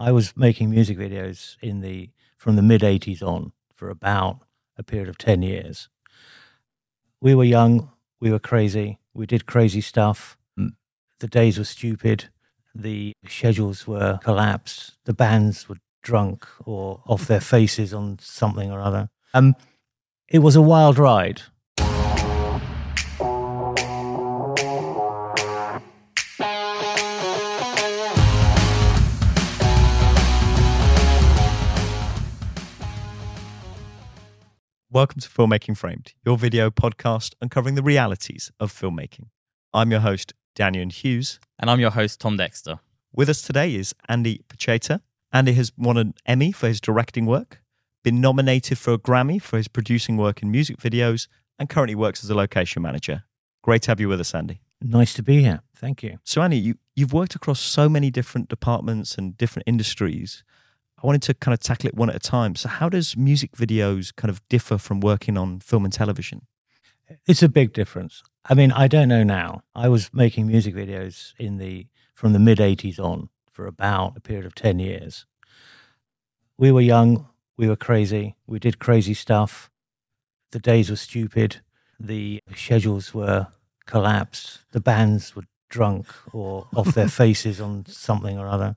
I was making music videos from the mid-'80s on for about a period of 10 years. We were young, we were crazy, we did crazy stuff. The days were stupid, the schedules were collapsed, the bands were drunk or off their faces on something or other. It was a wild ride. Welcome to Filmmaking Framed, your video podcast uncovering the realities of filmmaking. I'm your host, Daniel Hughes. And I'm your host, Tom Dexter. With us today is Andy Pacheta. Andy has won an Emmy for his directing work, been nominated for a Grammy for his producing work in music videos, and currently works as a location manager. Great to have you with us, Andy. Nice to be here. Thank you. So, Andy, you've worked across so many different departments and different industries. I wanted to kind of tackle it one at a time. So how does music videos kind of differ from working on film and television? It's a big difference. I mean, I don't know now. I was making music videos from the mid-'80s on for about a period of 10 years. We were young, we were crazy, we did crazy stuff. The days were stupid, the schedules were collapsed, the bands were drunk or off their faces on something or other.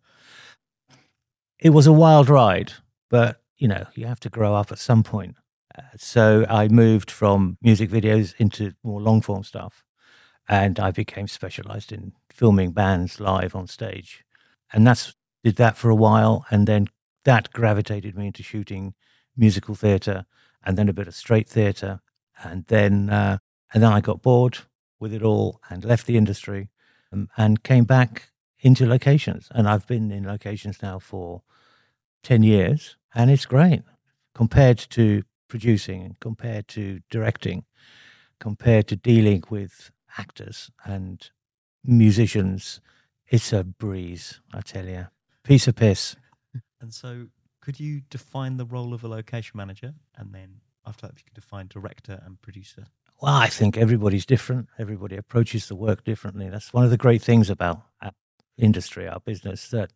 It was a wild ride, but, you have to grow up at some point. So I moved from music videos into more long-form stuff, and I became specialized in filming bands live on stage. And did that for a while, and then that gravitated me into shooting musical theatre, and then a bit of straight theatre. And then I got bored with it all and left the industry and came back into locations. And I've been in locations now for 10 years, and it's great compared to producing and compared to directing, compared to dealing with actors and musicians. It's a breeze, I tell you. Piece of piss. And so could you define the role of a location manager? And then after that, if you could define director and producer? Well, I think everybody's different. Everybody approaches the work differently. That's one of the great things about our industry, our business, that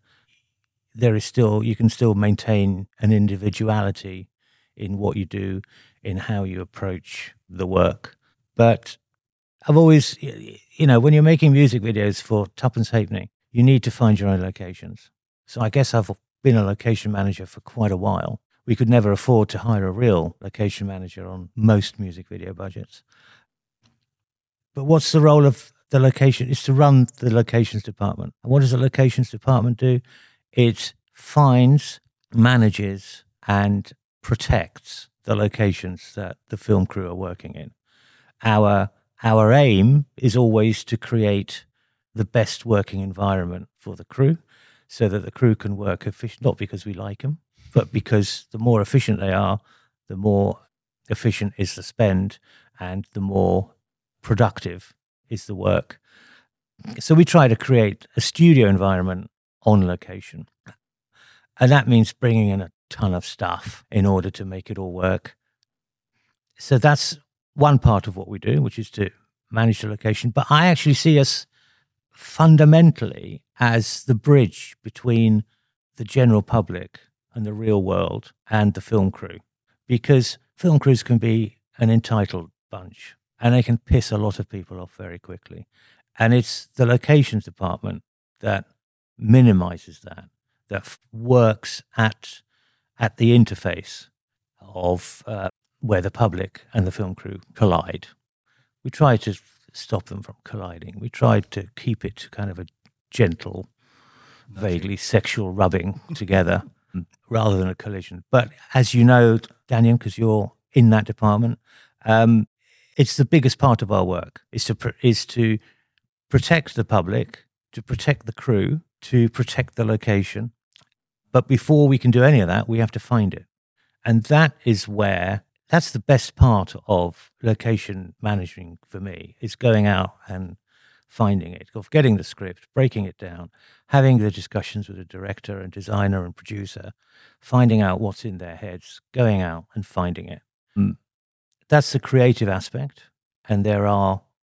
you can still maintain an individuality in what you do, in how you approach the work. But I've always, when you're making music videos for Tuppence Halfpenny, you need to find your own locations. So I guess I've been a location manager for quite a while. We could never afford to hire a real location manager on most music video budgets. But what's the role of the location? It's to run the locations department. And what does the locations department do? It finds, manages, and protects the locations that the film crew are working in. Our aim is always to create the best working environment for the crew so that the crew can work efficient, not because we like them, but because the more efficient they are, the more efficient is the spend and the more productive is the work. So we try to create a studio environment on location. And that means bringing in a ton of stuff in order to make it all work. So that's one part of what we do, which is to manage the location. But I actually see us fundamentally as the bridge between the general public and the real world and the film crew. Because film crews can be an entitled bunch and they can piss a lot of people off very quickly. And it's the locations department that minimizes that works at the interface of where the public and the film crew collide. We try to stop them from colliding. We try to keep it kind of a gentle, vaguely sexual rubbing together rather than a collision. But as you know, Daniel, because you're in that department, it's the biggest part of our work is to protect the public, to protect the crew, to protect the location. But before we can do any of that, we have to find it. And that's the best part of location managing for me, is going out and finding it, of getting the script, breaking it down, having the discussions with the director and designer and producer, finding out what's in their heads, going out and finding it. That's the creative aspect. And there are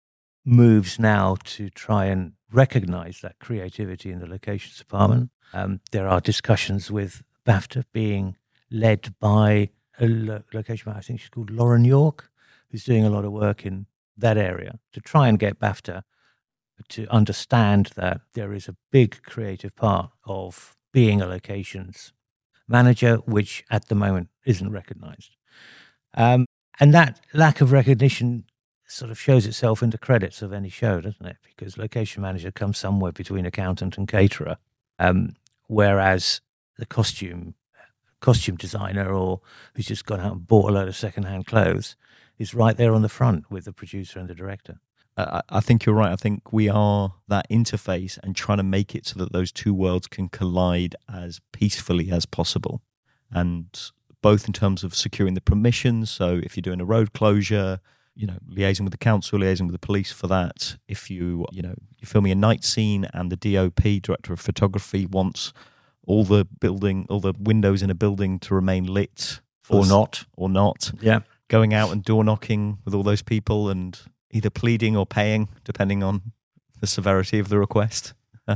moves now to try and recognize that creativity in the locations department. There are discussions with BAFTA being led by a location manager, I think she's called Lauren York, who's doing a lot of work in that area to try and get BAFTA to understand that there is a big creative part of being a locations manager, which at the moment isn't recognized. And that lack of recognition sort of shows itself in the credits of any show, doesn't it? Because location manager comes somewhere between accountant and caterer, whereas the costume designer, or who's just gone out and bought a load of secondhand clothes, is right there on the front with the producer and the director. I think you're right. I think we are that interface and trying to make it so that those two worlds can collide as peacefully as possible. And both in terms of securing the permissions. So if you're doing a road closure, liaising with the council, liaising with the police for that. If you're filming a night scene and the DOP, director of photography, wants all the windows in a building to remain lit. Or not. Yeah. Going out and door knocking with all those people and either pleading or paying, depending on the severity of the request.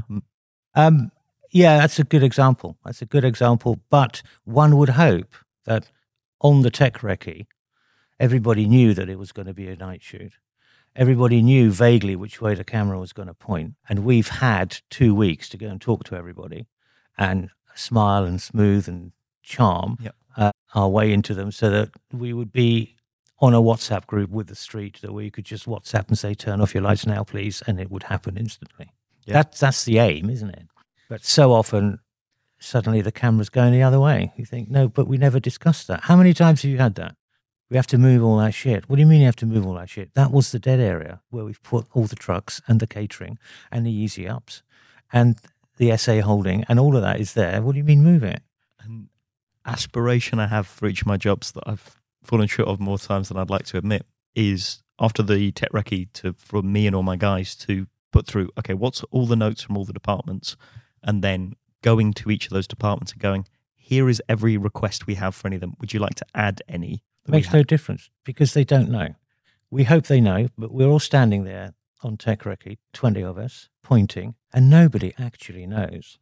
Yeah, that's a good example. But one would hope that on the tech recce, everybody knew that it was going to be a night shoot. Everybody knew vaguely which way the camera was going to point. And we've had 2 weeks to go and talk to everybody and smile and smooth and charm our way into them, so that we would be on a WhatsApp group with the street that we could just WhatsApp and say, turn off your lights now, please, and it would happen instantly. Yeah. That's the aim, isn't it? But so often, suddenly the camera's going the other way. You think, no, but we never discussed that. How many times have you had that? We have to move all that shit. What do you mean you have to move all that shit? That was the dead area where we've put all the trucks and the catering and the easy ups and the SA holding, and all of that is there. What do you mean move it? An aspiration I have for each of my jobs that I've fallen short of more times than I'd like to admit is after the tech recce for me and all my guys to put through, okay, what's all the notes from all the departments, and then going to each of those departments and going, here is every request we have for any of them. Would you like to add any? Makes no difference because they don't know. We hope they know, but we're all standing there on tech recce, 20 of us, pointing, and nobody actually knows.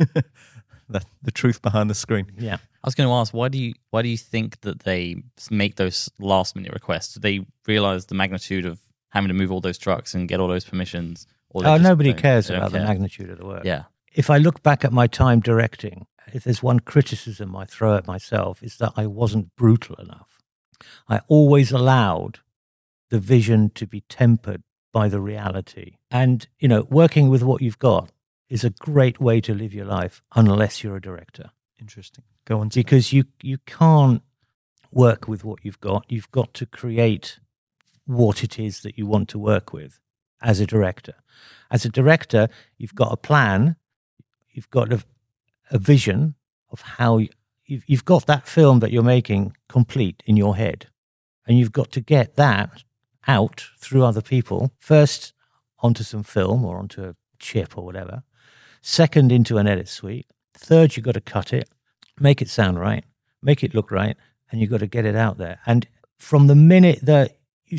The truth behind the screen. Yeah. I was going to ask, why do you think that they make those last minute requests? Do they realize the magnitude of having to move all those trucks and get all those permissions? Or nobody cares about the magnitude of the work. Yeah. If I look back at my time directing, if there's one criticism I throw at myself, it's that I wasn't brutal enough. I always allowed the vision to be tempered by the reality. And, working with what you've got is a great way to live your life unless you're a director. Interesting. Go on. Because you can't work with what you've got. You've got to create what it is that you want to work with as a director. As a director, you've got a plan. You've got a vision of how you've got that film that you're making complete in your head. And you've got to get that out through other people. First, onto some film or onto a chip or whatever. Second, into an edit suite. Third, you've got to cut it, make it sound right, make it look right, and you've got to get it out there. And from the minute that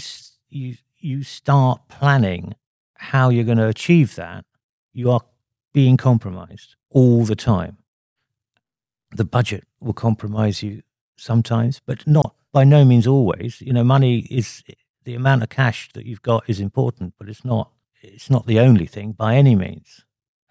you start planning how you're going to achieve that, you are being compromised all the time. The budget will compromise you sometimes, but not by no means always. Money is the amount of cash that you've got is important, but it's not the only thing by any means.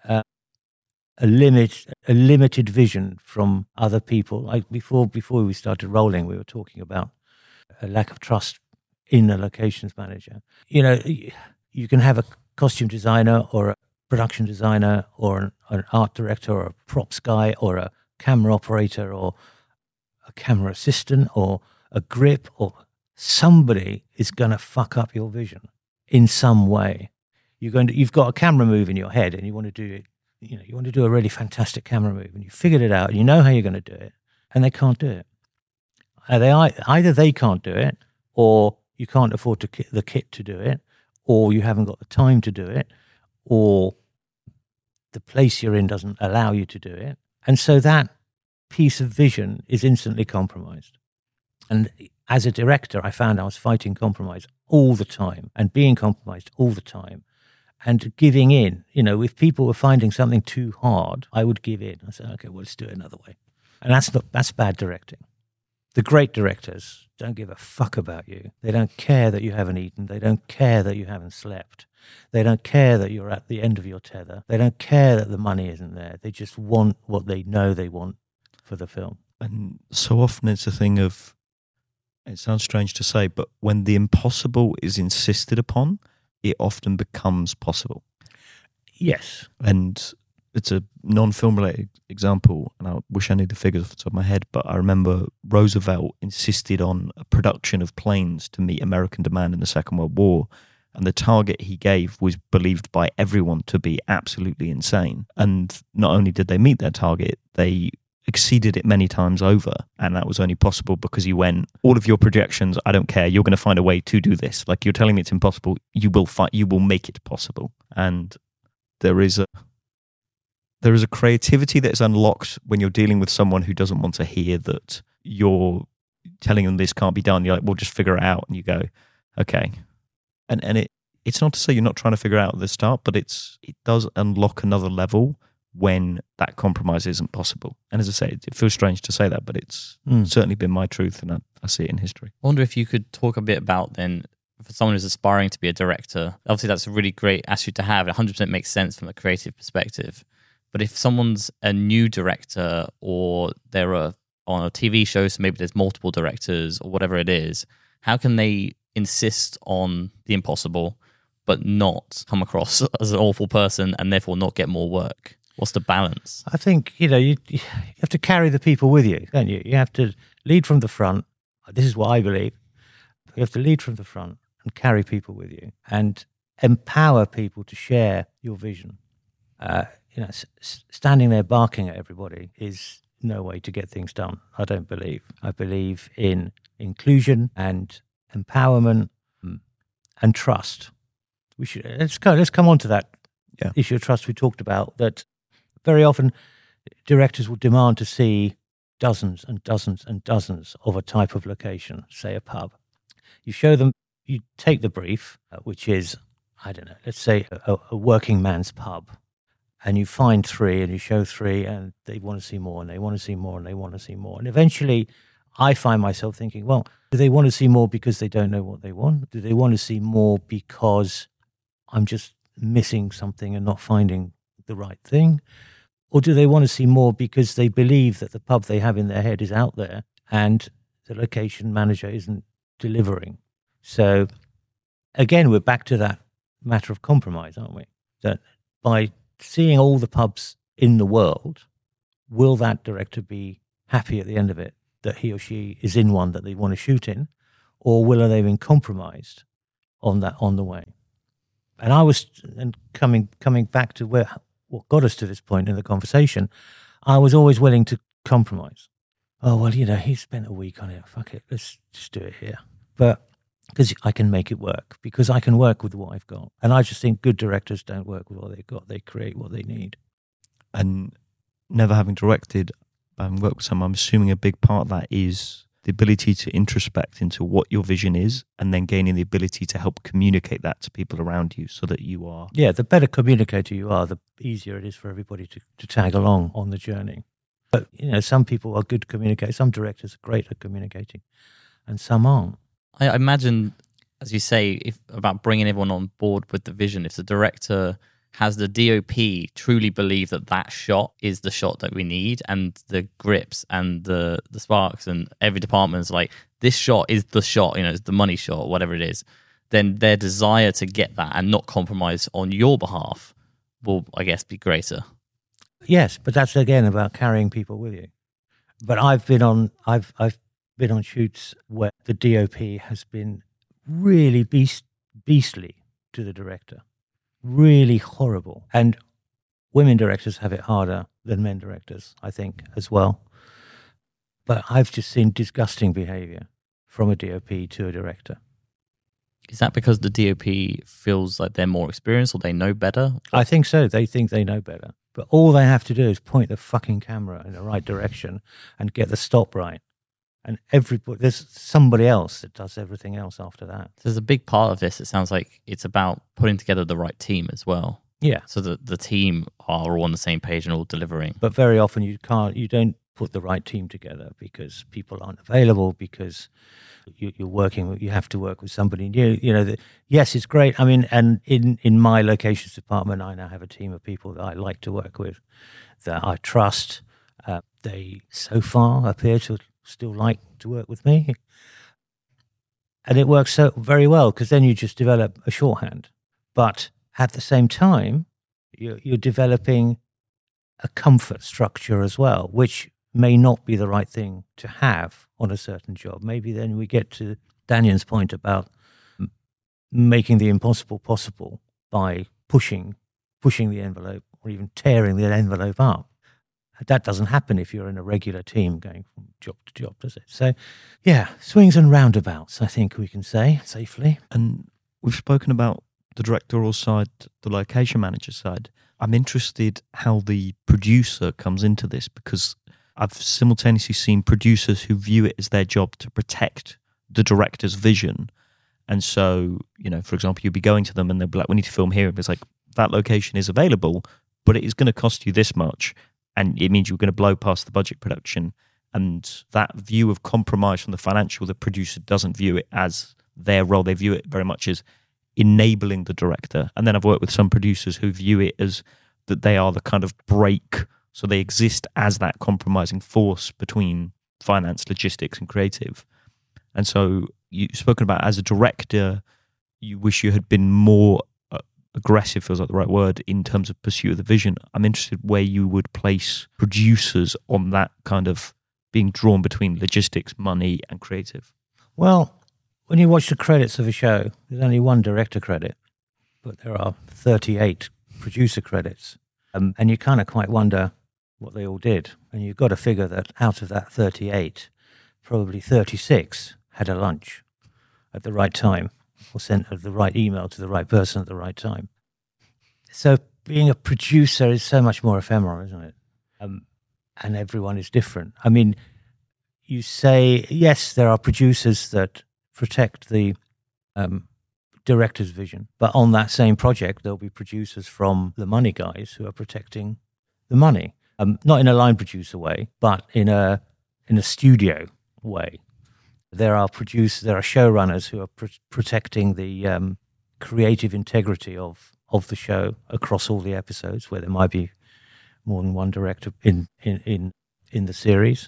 A limited vision from other people. Like before we started rolling, we were talking about a lack of trust in a locations manager. You can have a costume designer or a production designer or an art director or a props guy or a camera operator or a camera assistant or a grip, or somebody is going to fuck up your vision in some way. You've got a camera move in your head and you want to do it. You want to do a really fantastic camera move and you figured it out and you know how you're going to do it, and they can't do it. Either they can't do it, or you can't afford the kit to do it, or you haven't got the time to do it, or the place you're in doesn't allow you to do it. And so that piece of vision is instantly compromised. And as a director, I found I was fighting compromise all the time and being compromised all the time and giving in. You know, if people were finding something too hard, I would give in. I said, okay, well, let's do it another way. And that's bad directing. The great directors don't give a fuck about you. They don't care that you haven't eaten. They don't care that you haven't slept. They don't care that you're at the end of your tether. They don't care that the money isn't there. They just want what they know they want for the film. And so often it's a thing of, it sounds strange to say, but when the impossible is insisted upon, it often becomes possible. Yes. And it's a non-film related example, and I wish I knew the figures off the top of my head, but I remember Roosevelt insisted on a production of planes to meet American demand in the Second World War, and the target he gave was believed by everyone to be absolutely insane. And not only did they meet their target, they exceeded it many times over, and that was only possible because he went, all of your projections, I don't care, you're going to find a way to do this. Like, you're telling me it's impossible, you will make it possible. And there is a creativity that is unlocked when you're dealing with someone who doesn't want to hear that you're telling them this can't be done. You're like, well, just figure it out. And you go, okay. And it's not to say you're not trying to figure it out at the start, but it does unlock another level when that compromise isn't possible. And as I say, it feels strange to say that, but it's certainly been my truth, and I see it in history. I wonder if you could talk a bit about then, for someone who's aspiring to be a director, obviously that's a really great attitude to have. It 100% makes sense from a creative perspective. But if someone's a new director, or they're on a TV show, so maybe there's multiple directors or whatever it is, how can they insist on the impossible but not come across as an awful person and therefore not get more work? What's the balance? I think, you have to carry the people with you, don't you? You have to lead from the front. This is what I believe. You have to lead from the front and carry people with you and empower people to share your vision. Standing there barking at everybody is no way to get things done, I don't believe. I believe in inclusion and empowerment and trust. Let's come on to that issue of trust we talked about, that very often directors will demand to see dozens and dozens and dozens of a type of location, say a pub. You show them, you take the brief, which is, I don't know, let's say a working man's pub, and you find 3 and you show 3 and they want to see more and they want to see more and they want to see more. And eventually I find myself thinking, well, do they want to see more because they don't know what they want? Do they want to see more because I'm just missing something and not finding the right thing? Or do they want to see more because they believe that the pub they have in their head is out there and the location manager isn't delivering? So again, we're back to that matter of compromise, aren't we? That by seeing all the pubs in the world, will that director be happy at the end of it that he or she is in one that they want to shoot in, or will they have been compromised on the way? And coming back to what got us to this point in the conversation, I was always willing to compromise. Oh, well, he spent a week on it. Fuck it, let's just do it here. But because I can make it work, because I can work with what I've got. And I just think good directors don't work with what they've got. They create what they need. And never having directed, worked with someone, I'm assuming a big part of that is the ability to introspect into what your vision is and then gaining the ability to help communicate that to people around you so that you are... Yeah, the better communicator you are, the easier it is for everybody to tag along on the journey. But, some people are good communicators. Some directors are great at communicating and some aren't. I imagine, as you say, about bringing everyone on board with the vision, if the director has the DOP truly believe that shot is the shot that we need, and the grips and the sparks and every department's like, this shot is the shot, it's the money shot, whatever it is, then their desire to get that and not compromise on your behalf will, I guess, be greater. Yes, but that's again about carrying people with you. But I've been on shoots where the DOP has been really beastly to the director. Really horrible. And women directors have it harder than men directors, I think, as well. But I've just seen disgusting behavior from a DOP to a director. Is that because the DOP feels like they're more experienced or they know better? I think so. They think they know better. But all they have to do is point the fucking camera in the right direction and get the stop right. And there's somebody else that does everything else after that. There's a big part of this. It sounds like it's about putting together the right team as well. Yeah. So that the team are all on the same page and all delivering. But very often you don't put the right team together because people aren't available, because you have to work with somebody new. Yes, it's great. I mean, and in my locations department, I now have a team of people that I like to work with, that I trust. They so far appear to still like to work with me. And it works so very well, because then you just develop a shorthand. But at the same time, you're developing a comfort structure as well, which may not be the right thing to have on a certain job. Maybe then we get to Daniel's point about making the impossible possible by pushing the envelope, or even tearing the envelope up. That doesn't happen if you're in a regular team going from job to job, does it? So, yeah, swings and roundabouts, I think we can say safely. And we've spoken about the directorial side, the location manager side. I'm interested how the producer comes into this, because I've simultaneously seen producers who view it as their job to protect the director's vision. And so, for example, you'd be going to them and they'll be like, we need to film here. And it's like, that location is available, but it is going to cost you this much. And it means you're going to blow past the budget production. And that view of compromise from the financial, the producer doesn't view it as their role. They view it very much as enabling the director. And then I've worked with some producers who view it as that they are the kind of brake. So they exist as that compromising force between finance, logistics, and creative. And so you've spoken about, as a director, you wish you had been more aggressive, feels like the right word, in terms of pursuit of the vision. I'm interested where you would place producers on that kind of being drawn between logistics, money, and creative. Well, when you watch the credits of a show, there's only one director credit, but there are 38 producer credits. And you kind of quite wonder what they all did. And you've got to figure that out of that 38, probably 36 had a lunch at the right time, or sent the right email to the right person at the right time. So being a producer is so much more ephemeral, isn't it? And everyone is different. I mean, you say, yes, there are producers that protect the director's vision, but on that same project, there'll be producers from the money guys who are protecting the money. Not in a line producer way, but in a studio way. There are showrunners who are protecting the creative integrity of the show across all the episodes, where there might be more than one director in the series.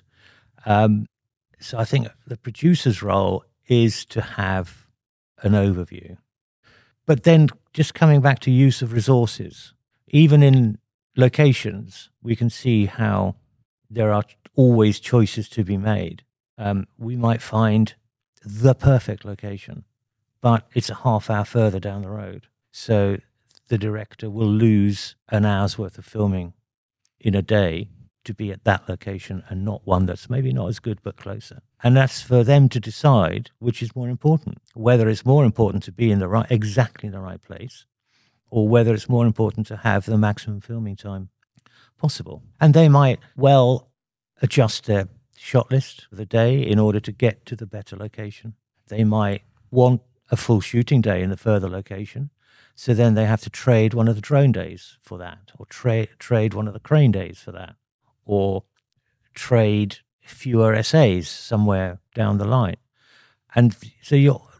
So I think the producer's role is to have an overview. But then, just coming back to use of resources, even in locations, we can see how there are always choices to be made. We might find the perfect location, but it's a half hour further down the road. So the director will lose an hour's worth of filming in a day to be at that location, and not one that's maybe not as good but closer. And that's for them to decide which is more important, whether it's more important to be in exactly the right place, or whether it's more important to have the maximum filming time possible. And they might well adjust their shot list for the day in order to get to the better location. They might want a full shooting day in the further location, so then they have to trade one of the drone days for that, or trade one of the crane days for that, or trade fewer essays somewhere down the line. And so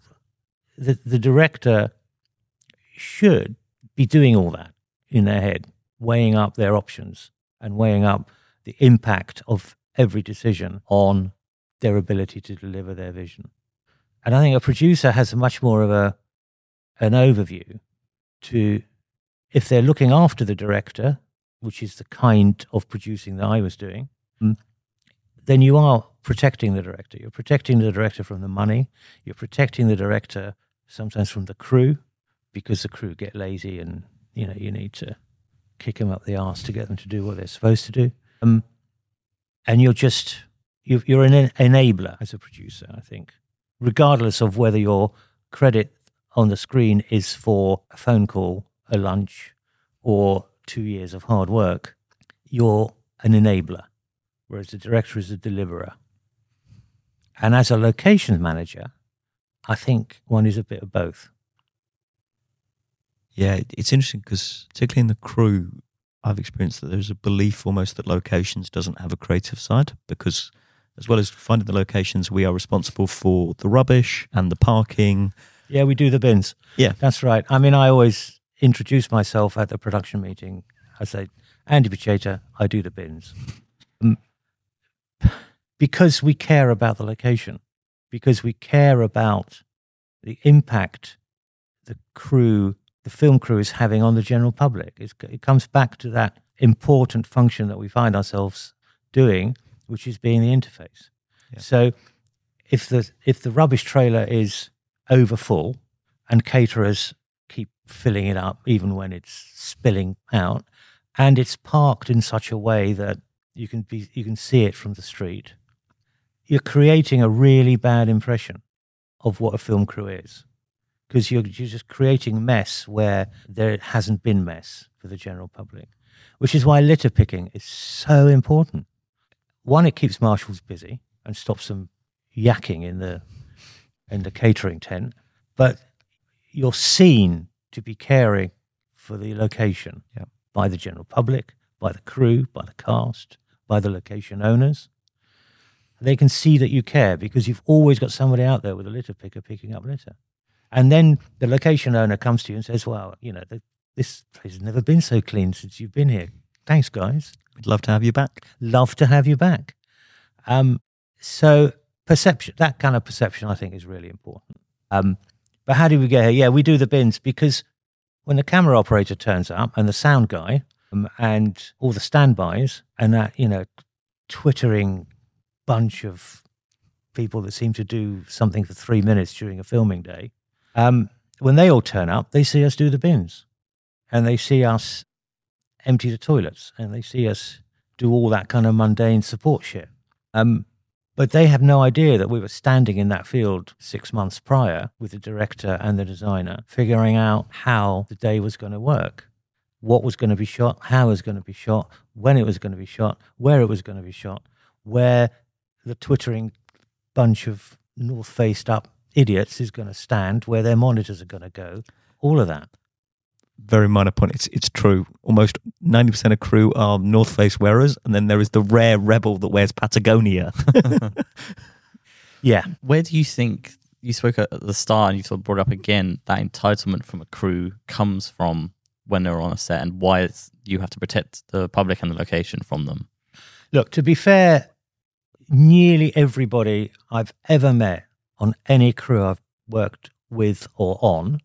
the director should be doing all that in their head, weighing up their options and weighing up the impact of every decision on their ability to deliver their vision. And I think a producer has much more of an overview to, if they're looking after the director, which is the kind of producing that I was doing, then you are protecting the director. You're protecting the director from the money. You're protecting the director sometimes from the crew, because the crew get lazy and, you need to kick them up the arse to get them to do what they're supposed to do. And you're an enabler as a producer, I think, regardless of whether your credit on the screen is for a phone call, a lunch, or 2 years of hard work. You're an enabler, whereas the director is a deliverer. And as a locations manager, I think one is a bit of both. Yeah, it's interesting because particularly in the crew, I've experienced that there's a belief almost that locations doesn't have a creative side, because as well as finding the locations, we are responsible for the rubbish and the parking. Yeah, we do the bins. Yeah. That's right. I mean, I always introduce myself at the production meeting. I say, Andy Pacheta, I do the bins. Because we care about the location, because we care about the impact the film crew is having on the general public. It comes back to that important function that we find ourselves doing, which is being the interface. Yeah. So if the rubbish trailer is over full and caterers keep filling it up even when it's spilling out, and it's parked in such a way that you can see it from the street, you're creating a really bad impression of what a film crew is, because you're just creating mess where there hasn't been mess for the general public, which is why litter picking is so important. One, it keeps marshals busy and stops them yakking in the catering tent, but you're seen to be caring for the location by the general public, by the crew, by the cast, by the location owners. They can see that you care because you've always got somebody out there with a litter picker picking up litter. And then the location owner comes to you and says, well, this place has never been so clean since you've been here. Thanks, guys. We'd love to have you back. Love to have you back. So perception, that kind of perception, I think, is really important. But how do we get here? Yeah, we do the bins because when the camera operator turns up and the sound guy and all the standbys and that, twittering bunch of people that seem to do something for 3 minutes during a filming day, when they all turn up, they see us do the bins and they see us empty the toilets and they see us do all that kind of mundane support shit. But they have no idea that we were standing in that field 6 months prior with the director and the designer, figuring out how the day was going to work, what was going to be shot, how it was going to be shot, when it was going to be shot, where it was going to be shot, where the twittering bunch of north-faced up idiots is going to stand, where their monitors are going to go, all of that. Very minor point. It's true. Almost 90% of crew are North Face wearers, and then there is the rare rebel that wears Patagonia. Yeah. Where do you think, you spoke at the start and you sort of brought up again, that entitlement from a crew comes from when they're on a set and why you have to protect the public and the location from them? Look, to be fair, nearly everybody I've ever met on any crew I've worked with or on,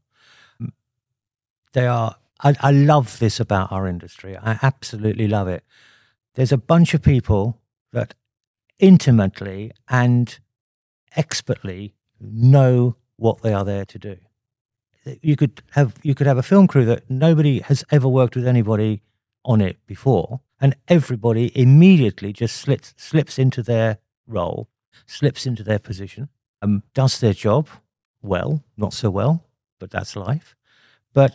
I love this about our industry. I absolutely love it. There's a bunch of people that intimately and expertly know what they are there to do. You could have a film crew that nobody has ever worked with anybody on it before, and everybody immediately just slips into their role, slips into their position, does their job well, not so well, but that's life. But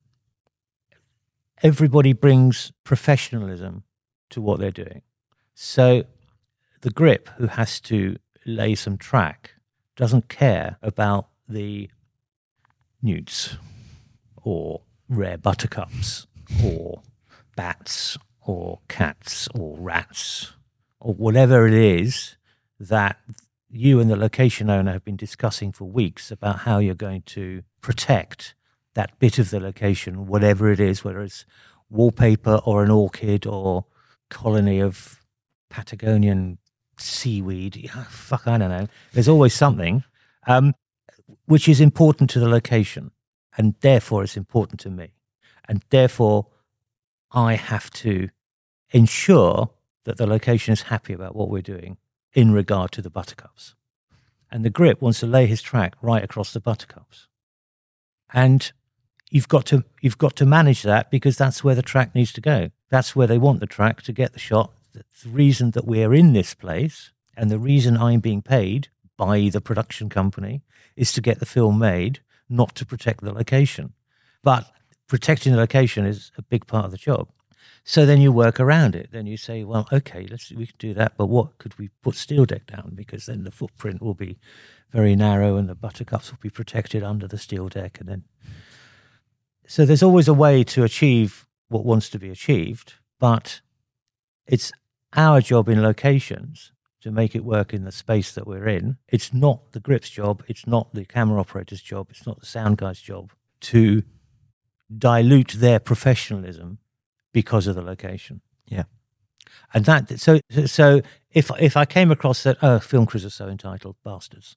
everybody brings professionalism to what they're doing. So the grip who has to lay some track doesn't care about the newts or rare buttercups or bats or cats or rats or whatever it is that you and the location owner have been discussing for weeks about how you're going to protect that bit of the location, whatever it is, whether it's wallpaper or an orchid or colony of Patagonian seaweed. I don't know. There's always something which is important to the location, and therefore it's important to me. And therefore I have to ensure that the location is happy about what we're doing in regard to the buttercups. And the grip wants to lay his track right across the buttercups. And you've got to manage that because that's where the track needs to go. That's where they want the track to get the shot. The reason that we're in this place and the reason I'm being paid by the production company is to get the film made, not to protect the location. But protecting the location is a big part of the job. So then you work around it. Then you say, well, okay, we can do that, but what could we put steel deck down? Because then the footprint will be very narrow and the buttercups will be protected under the steel deck. And then, so there's always a way to achieve what wants to be achieved, but it's our job in locations to make it work in the space that we're in. It's not the grip's job. It's not the camera operator's job. It's not the sound guy's job to dilute their professionalism because of the location. Yeah. And that, so if I came across that, oh, film crews are so entitled bastards.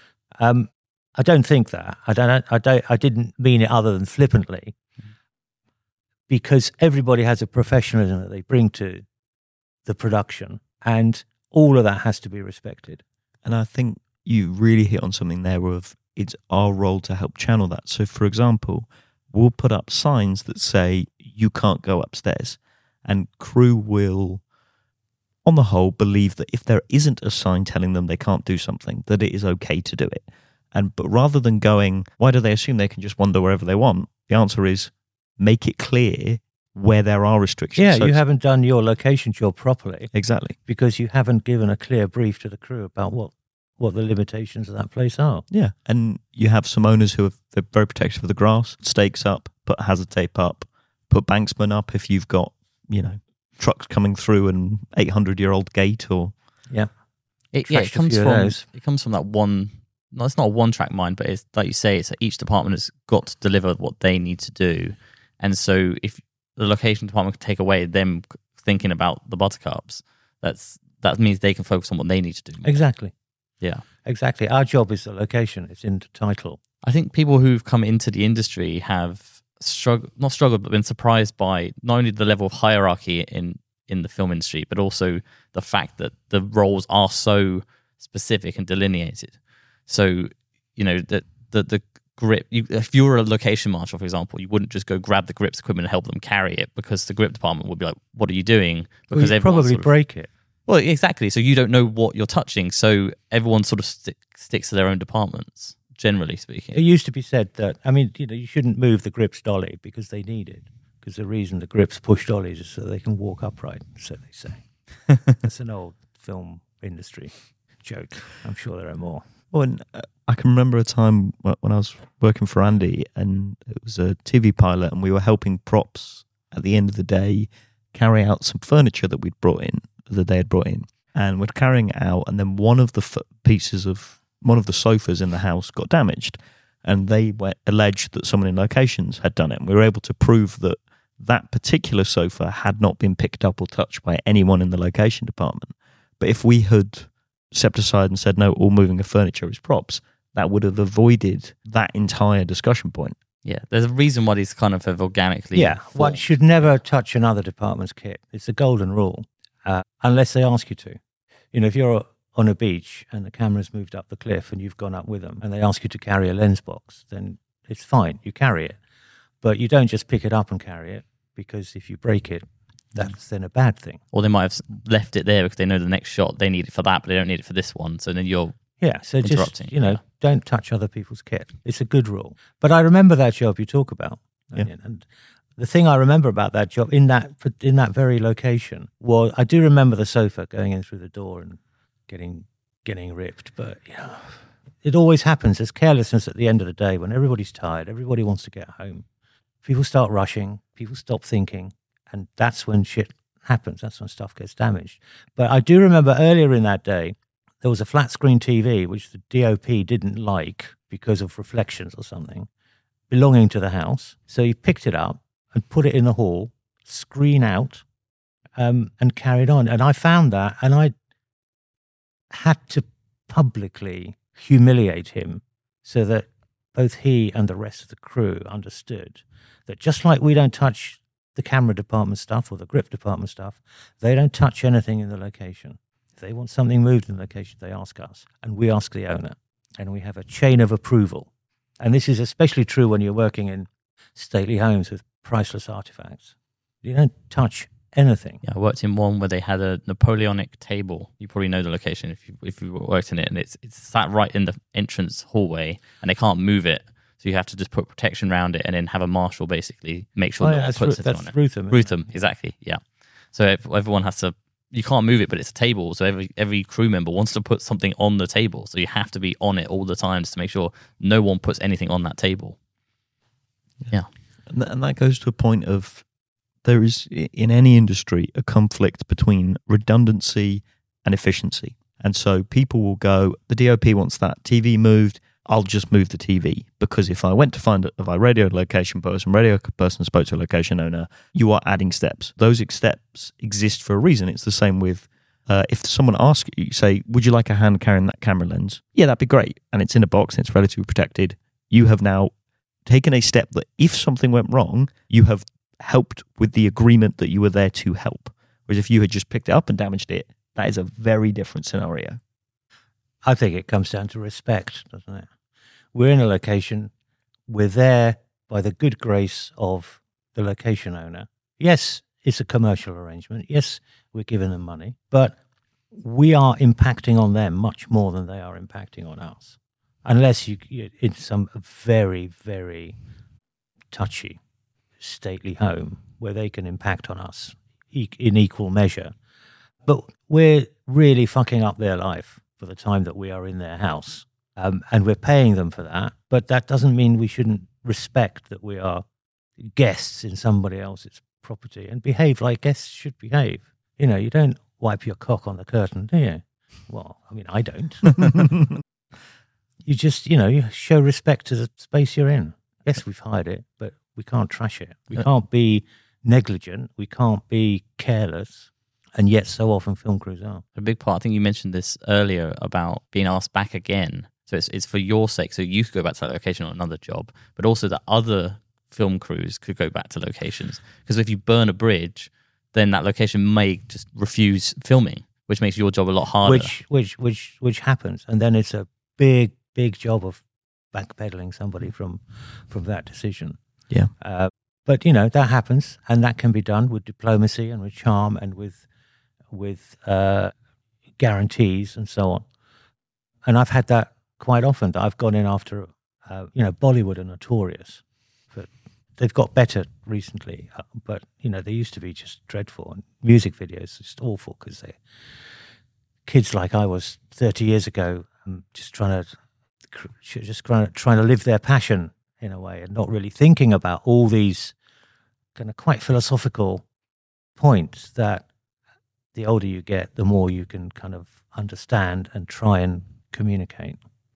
I don't think that. I didn't mean it other than flippantly, because everybody has a professionalism that they bring to the production, and all of that has to be respected. And I think you really hit on something there of it's our role to help channel that. So, for example, we'll put up signs that say you can't go upstairs, and crew will, on the whole, believe that if there isn't a sign telling them they can't do something, that it is okay to do it. But rather than going, why do they assume they can just wander wherever they want? The answer is make it clear where there are restrictions. Yeah, so you haven't done your location job properly. Exactly. Because you haven't given a clear brief to the crew about what the limitations of that place are. Yeah, and you have some owners they're very protective of the grass, stakes up, put hazard tape up, put banksman up if you've got, trucks coming through an 800-year-old gate or... Yeah. It comes from that one... No, it's not a one-track mind, but it's like you say, it's that each department has got to deliver what they need to do. And so if the location department can take away them thinking about the buttercups, that means they can focus on what they need to do. Exactly. Yeah. Exactly. Our job is the location. It's in the title. I think people who've come into the industry have not struggled, but been surprised by not only the level of hierarchy in the film industry, but also the fact that the roles are so specific and delineated. So, that the grip, if you were a location marshal, for example, you wouldn't just go grab the grips equipment and help them carry it, because the grip department would be like, what are you doing? Because you'd probably break it. Well, exactly. So you don't know what you're touching. So everyone sort of sticks to their own departments, generally speaking. It used to be said that, you shouldn't move the grips dolly because they need it. Because the reason the grips push dollies is so they can walk upright, so they say. That's an old film industry joke. I'm sure there are more. Well, and I can remember a time when I was working for Andy, and it was a TV pilot, and we were helping props at the end of the day carry out some furniture that they had brought in, and we're carrying it out, and then one of the pieces of one of the sofas in the house got damaged, and they alleged that someone in locations had done it, and we were able to prove that that particular sofa had not been picked up or touched by anyone in the location department. But if we had stepped aside and said, no, all moving of furniture is props, that would have avoided that entire discussion point. Yeah, there's a reason why these kind of have organically... Yeah, one should never touch another department's kit. It's a golden rule, unless they ask you to. If you're on a beach and the camera's moved up the cliff and you've gone up with them and they ask you to carry a lens box, then it's fine, you carry it. But you don't just pick it up and carry it, because if you break it, that's then a bad thing. Or they might have left it there because they know the next shot they need it for that, but they don't need it for this one. So then you're interrupting. Just, don't touch other people's kit. It's a good rule. But I remember that job you talk about. Yeah. And the thing I remember about that job in that very location was, I do remember the sofa going in through the door and getting ripped. But, it always happens. There's carelessness at the end of the day when everybody's tired. Everybody wants to get home. People start rushing. People stop thinking. And that's when shit happens. That's when stuff gets damaged. But I do remember earlier in that day, there was a flat screen TV, which the DOP didn't like because of reflections or something, belonging to the house. So he picked it up and put it in the hall, screen out, and carried on. And I found that, and I had to publicly humiliate him so that both he and the rest of the crew understood that just like we don't touch the camera department stuff or the grip department stuff, they don't touch anything in the location. If they want something moved in the location, they ask us, and we ask the owner, and we have a chain of approval. And this is especially true when you're working in stately homes with priceless artifacts. You don't touch anything. Yeah, I worked in one where they had a Napoleonic table. You probably know the location if you worked in it, and it's sat right in the entrance hallway, and they can't move it. So you have to just put protection around it and then have a marshal basically make sure no one puts it on it. Rutham. Rutham, exactly, yeah. So everyone has to, you can't move it, but it's a table. So every crew member wants to put something on the table. So you have to be on it all the time just to make sure no one puts anything on that table. Yeah. And that goes to a point of there is, in any industry, a conflict between redundancy and efficiency. And so people will go, the DOP wants that TV moved, I'll just move the TV. Because if I went to find it, if I radioed a location person spoke to a location owner, you are adding steps. Those steps exist for a reason. It's the same with, if someone asks you, say, would you like a hand carrying that camera lens? Yeah, that'd be great. And it's in a box and it's relatively protected. You have now taken a step that if something went wrong, you have helped with the agreement that you were there to help. Whereas if you had just picked it up and damaged it, that is a very different scenario. I think it comes down to respect, doesn't it? We're in a location, we're there by the good grace of the location owner. Yes, it's a commercial arrangement. Yes, we're giving them money, but we are impacting on them much more than they are impacting on us. Unless you're in some very, very touchy, stately home where they can impact on us in equal measure. But we're really fucking up their life for the time that we are in their house. And we're paying them for that. But that doesn't mean we shouldn't respect that we are guests in somebody else's property and behave like guests should behave. You know, you don't wipe your cock on the curtain, do you? Well, I mean, I don't. You just, you show respect to the space you're in. Yes, we've hired it, but we can't trash it. We can't be negligent. We can't be careless. And yet so often film crews are. A big part, I think you mentioned this earlier about being asked back again. So it's for your sake. So you could go back to that location on another job, but also that other film crews could go back to locations. Because if you burn a bridge, then that location may just refuse filming, which makes your job a lot harder. Which happens. And then it's a big job of backpedaling somebody from that decision. Yeah. But, that happens, and that can be done with diplomacy and with charm and with guarantees and so on. And I've had that quite often, that I've gone in after, Bollywood are notorious. But they've got better recently, but, they used to be just dreadful. And music videos just awful because they're kids like I was 30 years ago, just trying to live their passion in a way and not really thinking about all these kind of quite philosophical points that the older you get, the more you can kind of understand and try and communicate.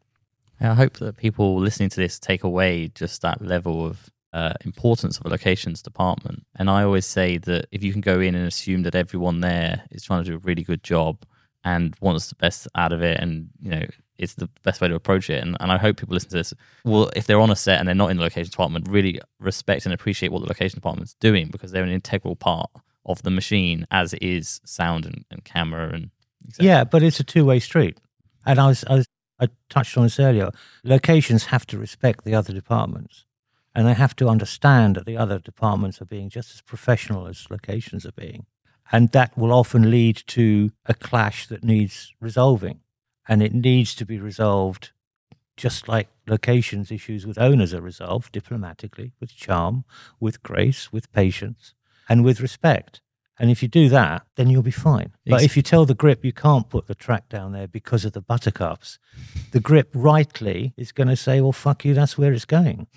I hope that people listening to this take away just that level of importance of a locations department. And I always say that if you can go in and assume that everyone there is trying to do a really good job and wants the best out of it, and it's the best way to approach it. And I hope people listen to this. Well, if they're on a set and they're not in the location department, really respect and appreciate what the location department's doing, because they're an integral part of the machine, as is sound and camera and etc. Yeah, but it's a two-way street. And I touched on this earlier. Locations have to respect the other departments, and they have to understand that the other departments are being just as professional as locations are being. And that will often lead to a clash that needs resolving. And it needs to be resolved just like locations issues with owners are resolved, diplomatically, with charm, with grace, with patience, and with respect. And if you do that, then you'll be fine. But if you tell the grip you can't put the track down there because of the buttercups, the grip rightly is going to say, well, fuck you, that's where it's going.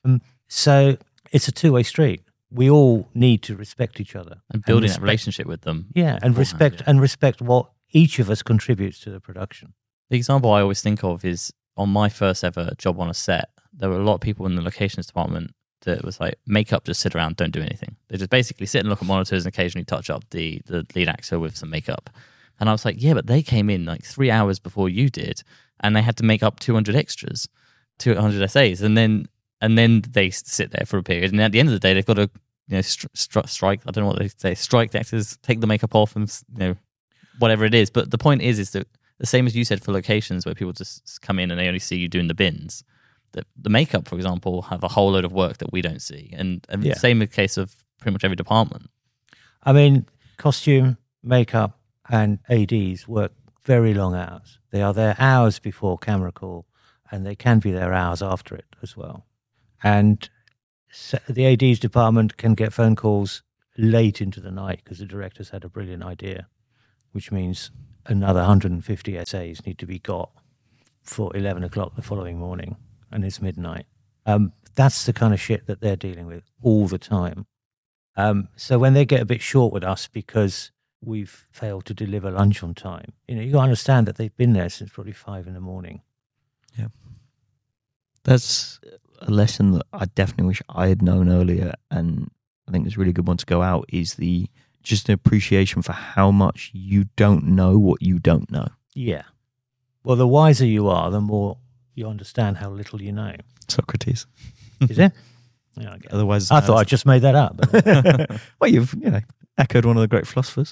So it's a two-way street. We all need to respect each other. And building that relationship with them. Yeah, and respect what each of us contributes to the production. The example I always think of is on my first ever job on a set, there were a lot of people in the locations department that was like, makeup, just sit around, don't do anything. They just basically sit and look at monitors and occasionally touch up the lead actor with some makeup. And I was like, yeah, but they came in like 3 hours before you did, and they had to make up 200 extras, 200 essays, and then they sit there for a period. And at the end of the day, they've got to strike. I don't know what they say. Strike the actors, take the makeup off, and whatever it is. But the point is that the same as you said for locations where people just come in and they only see you doing the bins. The makeup, for example, have a whole load of work that we don't see, and the same in the case of pretty much every department. I mean, costume, makeup, and ADs work very long hours. They are there hours before camera call, and they can be there hours after it as well. And the AD's department can get phone calls late into the night because the director's had a brilliant idea, which means another 150 essays need to be got for 11 o'clock the following morning, and it's midnight. That's the kind of shit that they're dealing with all the time. So when they get a bit short with us because we've failed to deliver lunch on time, you got to understand that they've been there since probably 5 a.m. Yeah. That's a lesson that I definitely wish I had known earlier, and I think it's a really good one to go out, is just an appreciation for how much you don't know what you don't know. Yeah. Well, the wiser you are, the more you understand how little you know. Socrates. Is it? Yeah, Otherwise, I thought I just made that up. Well, you've echoed one of the great philosophers.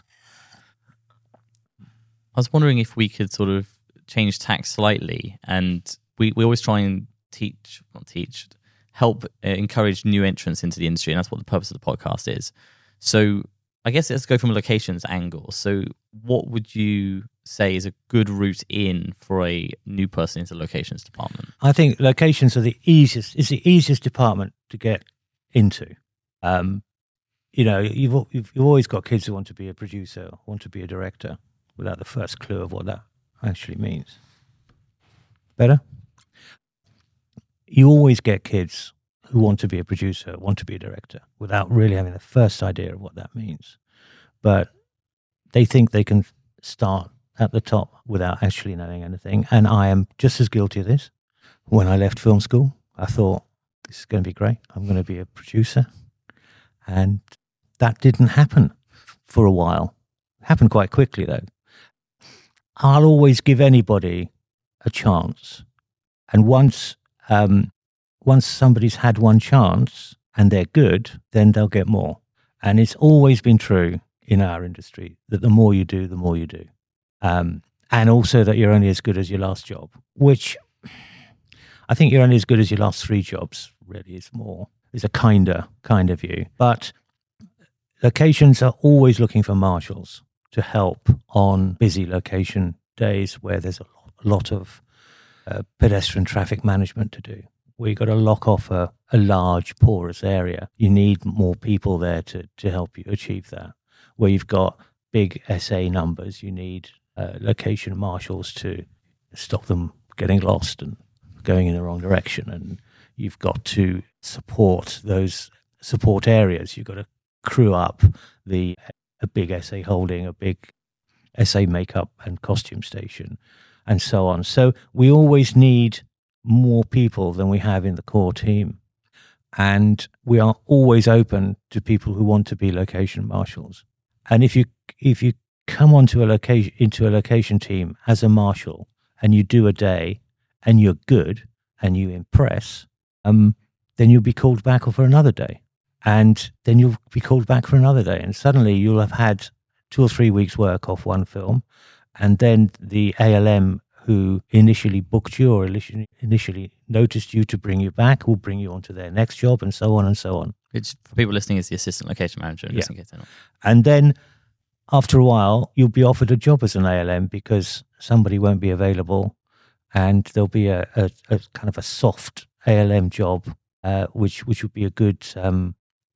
I was wondering if we could sort of change tack slightly, and we always try and help encourage new entrants into the industry, and that's what the purpose of the podcast is. So I guess let's go from a locations angle. So what would you say is a good route in for a new person into the locations department? I think locations are the easiest department to get into. You've always got kids who want to be a producer, want to be a director, without the first clue of what that actually means. Better? You always get kids who want to be a producer, want to be a director, without really having the first idea of what that means. But they think they can start at the top without actually knowing anything. And I am just as guilty of this. When I left film school, I thought, this is going to be great. I'm going to be a producer. And that didn't happen for a while. It happened quite quickly, though. I'll always give anybody a chance. And once somebody's had one chance and they're good, then they'll get more. And it's always been true in our industry that the more you do, the more you do. And also that you're only as good as your last job, which I think you're only as good as your last 3 jobs, really is a kinder view. But locations are always looking for marshals to help on busy location days where there's a lot of pedestrian traffic management to do, where you've got to lock off a large porous area. You need more people there to help you achieve that. Where you've got big SA numbers, you need location marshals to stop them getting lost and going in the wrong direction. And you've got to support those support areas. You've got to crew up a big SA holding, a big SA makeup and costume station, and so on. So we always need more people than we have in the core team. And we are always open to people who want to be location marshals. And if you come into a location team as a marshal and you do a day and you're good and you impress, then you'll be called back for another day. And then you'll be called back for another day. And suddenly you'll have had 2 or 3 weeks work off one film. And then the ALM who initially booked you or initially noticed you to bring you back will bring you on to their next job, and so on and so on. Which, for people listening, is the assistant location manager. Yeah. Get and then after a while, you'll be offered a job as an ALM because somebody won't be available, and there'll be a kind of a soft ALM job, which would be a good kind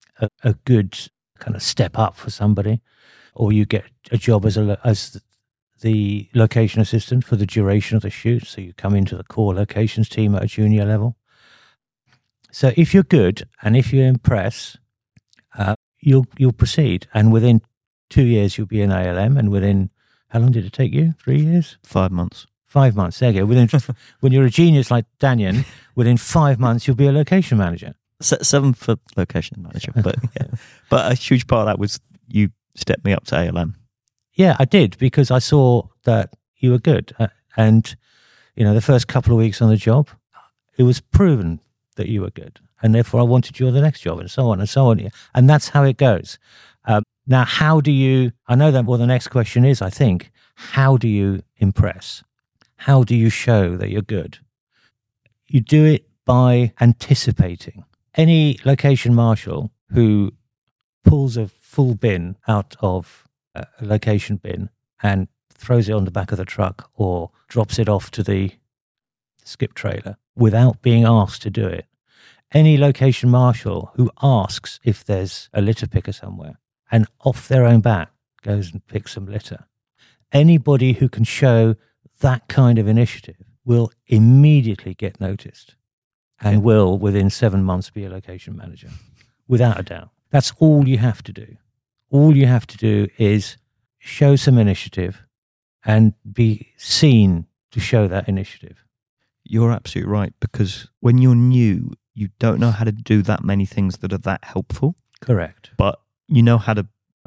of step up for somebody, or you get a job as the location assistant for the duration of the shoot. So you come into the core locations team at a junior level. So if you're good and if you impress, you'll proceed. And within 2 years, you'll be an ALM. And within, how long did it take you? 3 years? 5 months. 5 months. There you go. When you're a genius like Daniel, within 5 months, you'll be a location manager. 7 for location manager. But but a huge part of that was you stepped me up to ALM. Yeah, I did, because I saw that you were good. And, the first couple of weeks on the job, it was proven that you were good. And therefore, I wanted you on the next job, and so on and so on. And that's how it goes. Now, how do you, I know that what the next question is, I think, how do you impress? How do you show that you're good? You do it by anticipating. Any location marshal who pulls a full bin out of a location bin and throws it on the back of the truck or drops it off to the skip trailer without being asked to do it any location marshal who asks if there's a litter picker somewhere and off their own bat goes and picks some litter, anybody who can show that kind of initiative will immediately get noticed and will, within 7 months, be a location manager, without a doubt. That's all you have to do. All you have to do is show some initiative and be seen to show that initiative. You're absolutely right, because when you're new, you don't know how to do that many things that are that helpful. Correct. But you know how to,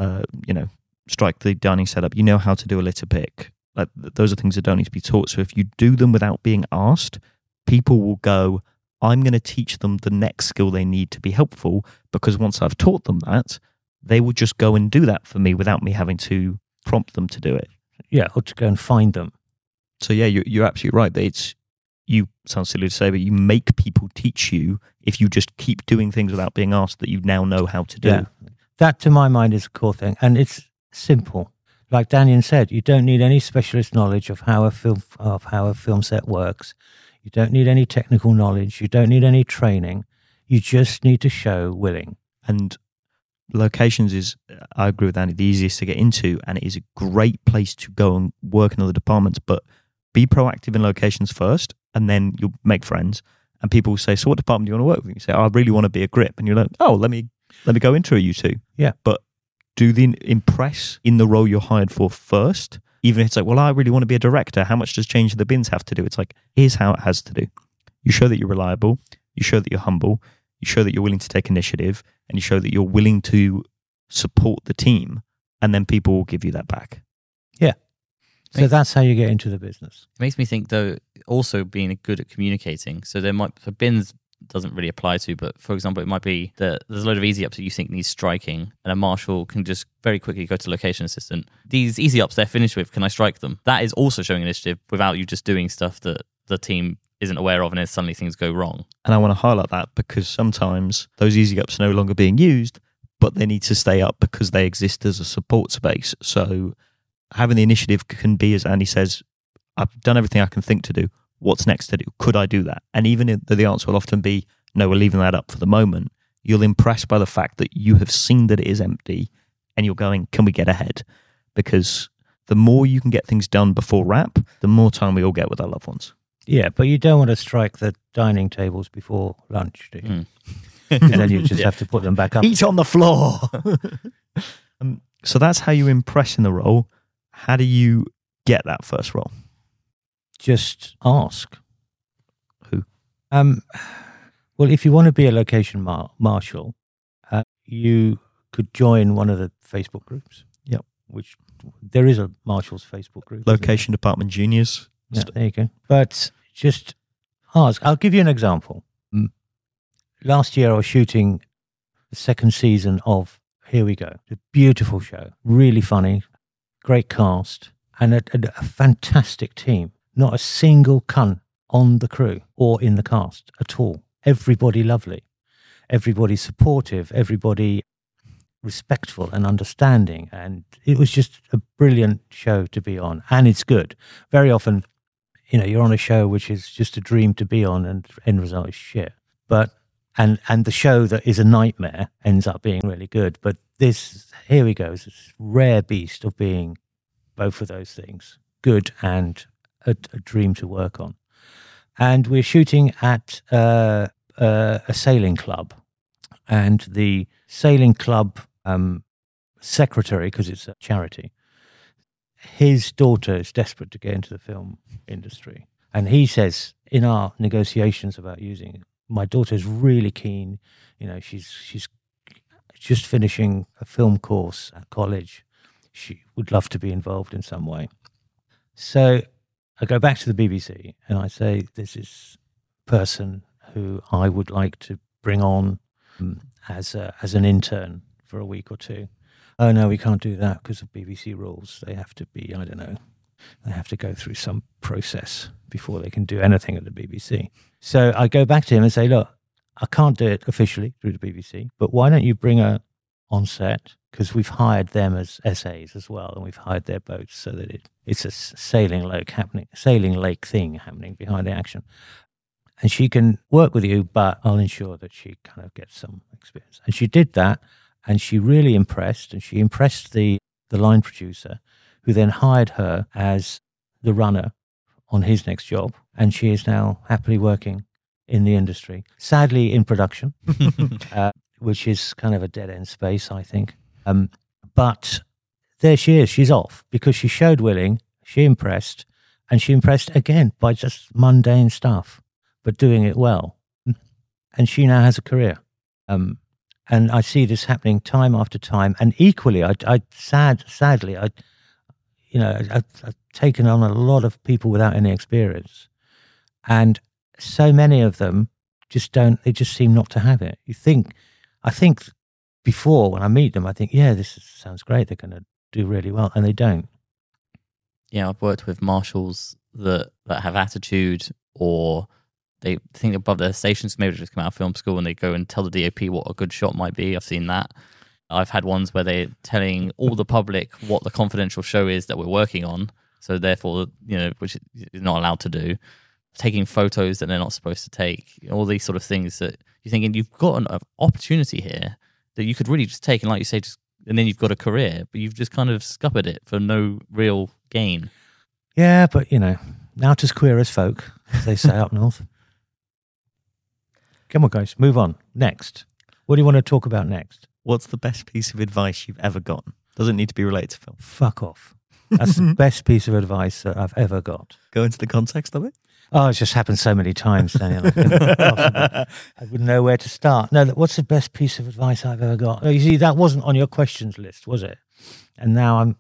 strike the dining setup. You know how to do a litter pick. Like, those are things that don't need to be taught. So if you do them without being asked, people will go, I'm going to teach them the next skill they need to be helpful, because once I've taught them that, they will just go and do that for me without me having to prompt them to do it. Yeah, or to go and find them. So yeah, you're absolutely right. That you sound silly to say, but you make people teach you if you just keep doing things without being asked that you now know how to do. Yeah. That, to my mind, is a core thing. And it's simple. Like Daniel said, you don't need any specialist knowledge of how a film set works. You don't need any technical knowledge. You don't need any training. You just need to show willing. And locations is, I agree with Andy, the easiest to get into, and it is a great place to go and work in other departments. But be proactive in locations first, and then you'll make friends. And people will say, so what department do you want to work with? You say, I really want to be a grip. And you're like, oh, let me go into you two. Yeah. But do the impress in the role you're hired for first. Even if it's like, well, I really want to be a director. How much does changing the bins have to do? It's like, here's how it has to do. You show that you're reliable. You show that you're humble. You show that you're willing to take initiative, and you show that you're willing to support the team. And then people will give you that back. Yeah. So that's how you get into the business. It makes me think, though, also being good at communicating. So bins doesn't really apply to, but for example, it might be that there's a load of easy ups that you think needs striking, and a marshal can just very quickly go to location assistant. These easy ups they're finished with, can I strike them? That is also showing initiative without you just doing stuff that the team isn't aware of, and then suddenly things go wrong. And I want to highlight that because sometimes those easy ups are no longer being used, but they need to stay up because they exist as a support space. So having the initiative can be, as Andy says, I've done everything I can think to do. What's next to do? Could I do that? And even if the answer will often be, no, we're leaving that up for the moment, you'll impress by the fact that you have seen that it is empty and you're going, can we get ahead? Because the more you can get things done before wrap, the more time we all get with our loved ones. Yeah, but you don't want to strike the dining tables before lunch, do you? Because then you just have to put them back up. Eat on the floor. So that's how you impress in the role. How do you get that first role? Just ask. Who? Well, if you want to be a location marshal, you could join one of the Facebook groups. Yep. Which there is a Marshall's Facebook group. Location Department Juniors. Yeah, there you go. But just ask. I'll give you an example. Last year I was shooting the second season of Here We Go. A beautiful show. Really funny. Great cast. And a fantastic team. Not a single cunt on the crew or in the cast at all. Everybody lovely. Everybody supportive. Everybody respectful and understanding. And it was just a brilliant show to be on. And it's good. Very often, you're on a show which is just a dream to be on and end result is shit. But and the show that is a nightmare ends up being really good. But Here We Go, is this rare beast of being both of those things. Good and a dream to work on. And we're shooting at a sailing club, and the sailing club secretary, because it's a charity, his daughter is desperate to get into the film industry, and he says in our negotiations about using it, my daughter's really keen. She's just finishing a film course at college. She would love to be involved in some way. So I go back to the BBC and I say, this is a person who I would like to bring on as an intern for a week or two. Oh, no, we can't do that because of BBC rules. They have to be, I don't know, they have to go through some process before they can do anything at the BBC. So I go back to him and say, look, I can't do it officially through the BBC, but why don't you bring her on set? Because we've hired them as SAs as well, and we've hired their boats so that it's a sailing lake thing happening behind the action. and she can work with you, but I'll ensure that she kind of gets some experience. And she did that, and she really impressed, and she impressed the line producer, who then hired her as the runner on his next job, and she is now happily working in the industry, sadly in production, which is kind of a dead-end space, I think. But there she is. She's off because she showed willing, she impressed, and she impressed again by just mundane stuff, but doing it well. And she now has a career. And I see this happening time after time. And equally, sadly, I've taken on a lot of people without any experience. And so many of them they just seem not to have it. I think before when I meet them, I think, yeah, sounds great. They're going to do really well. And they don't. Yeah, I've worked with marshals that have attitude, or they think above their stations, maybe just come out of film school and they go and tell the DOP what a good shot might be. I've seen that. I've had ones where they're telling all the public what the confidential show is that we're working on. So therefore, which is not allowed to do. Taking photos that they're not supposed to take. All these sort of things that you're thinking you've got an opportunity here that you could really just take. And like you say, and then you've got a career, but you've just kind of scuppered it for no real gain. Yeah, but not as queer as folk, as they say up north. Come on, guys, move on. Next. What do you want to talk about next? What's the best piece of advice you've ever gotten? Doesn't need to be related to film. Fuck off. That's the best piece of advice that I've ever got. Go into the context of it? Oh, it's just happened so many times, Daniel. I wouldn't know where to start. No, what's the best piece of advice I've ever got? You see, that wasn't on your questions list, was it? And now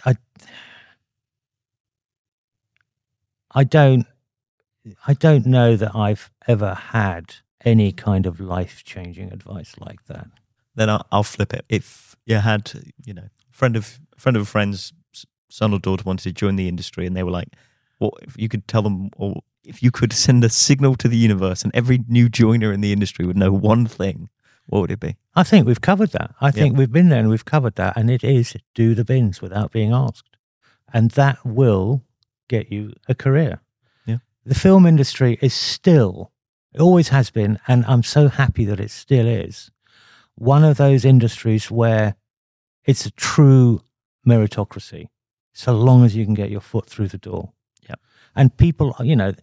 I don't know that I've ever had any kind of life-changing advice like that. Then I'll flip it. If you had, friend of a friend's son or daughter wanted to join the industry, and they were like, "Well, if you could tell them, or if you could send a signal to the universe, and every new joiner in the industry would know one thing, what would it be?" I think we've covered that. I think we've been there and we've covered that, and it is do the bins without being asked, and that will get you a career. Yeah, the film industry is still, it always has been, and I'm so happy that it still is, one of those industries where it's a true meritocracy, so long as you can get your foot through the door. Yeah. And people,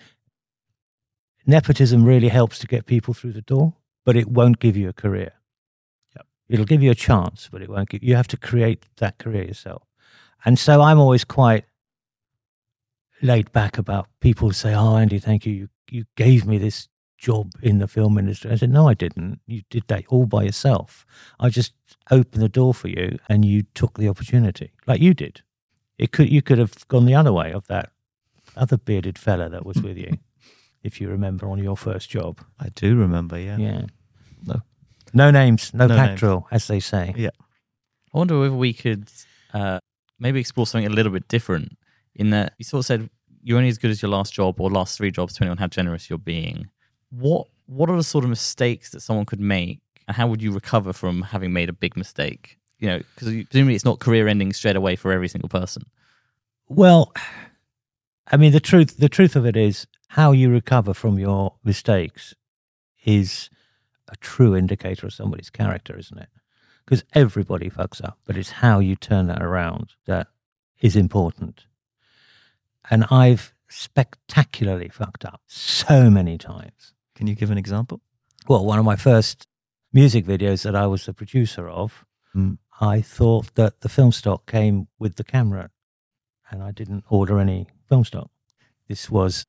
nepotism really helps to get people through the door, but it won't give you a career. Yep. It'll give you a chance, but it won't you have to create that career yourself. And so I'm always quite laid back about people who say, "Oh, Andy, thank you. You gave me this job in the film industry." I said, "No, I didn't. You did that all by yourself. I just opened the door for you and you took the opportunity like you did. You could have gone the other way of that other bearded fella that was with you, if you remember, on your first job." I do remember, yeah. Yeah. No names, no pack names. drill, as they say. Yeah. I wonder if we could maybe explore something a little bit different, in that you sort of said you're only as good as your last job or last 3 jobs, depending on how generous you're being. What are the sort of mistakes that someone could make, and how would you recover from having made a big mistake? Because presumably it's not career ending straight away for every single person. Well, I mean, the truth of it is, how you recover from your mistakes is a true indicator of somebody's character, isn't it? Because everybody fucks up, but it's how you turn that around that is important. And I've spectacularly fucked up so many times. Can you give an example? Well, one of my first music videos that I was the producer of, I thought that the film stock came with the camera, and I didn't order any film stock. This was,